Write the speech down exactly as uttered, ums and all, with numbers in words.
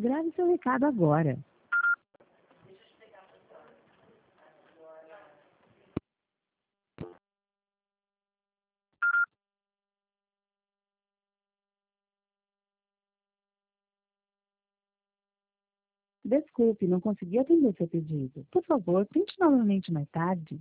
Grave seu recado agora. Desculpe, não consegui atender seu pedido. Por favor, tente novamente mais tarde.